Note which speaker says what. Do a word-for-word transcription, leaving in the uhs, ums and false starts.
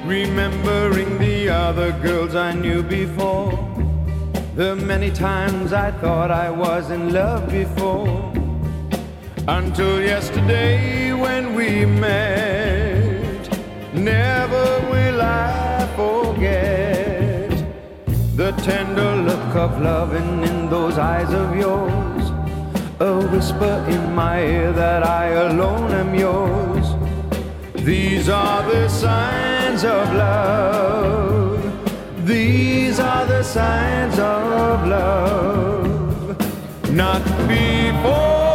Speaker 1: remembering the other girls I knew before, the many times I thought I was in love before, until yesterday when we met. Never will I forget the tender look of loving in those eyes of yours, a whisper in my ear that I alone am yours. These are the signs of love. These are the signs of love. Not before